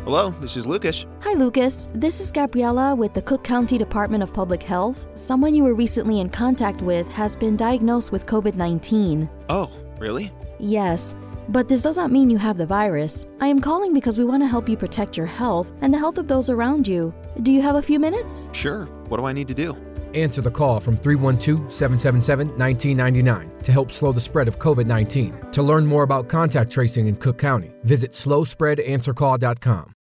Hello, this is Lucas. Hi, Lucas. This is Gabriella with the Cook County Department of Public Health. Someone you were recently in contact with has been diagnosed with COVID-19. Oh, really? Yes, but this does not mean you have the virus. I am calling because we want to help you protect your health and the health of those around you. Do you have a few minutes? Sure. What do I need to do? Answer the call from 312-777-1999 to help slow the spread of COVID-19. To learn more about contact tracing in Cook County, visit slowspreadanswercall.com.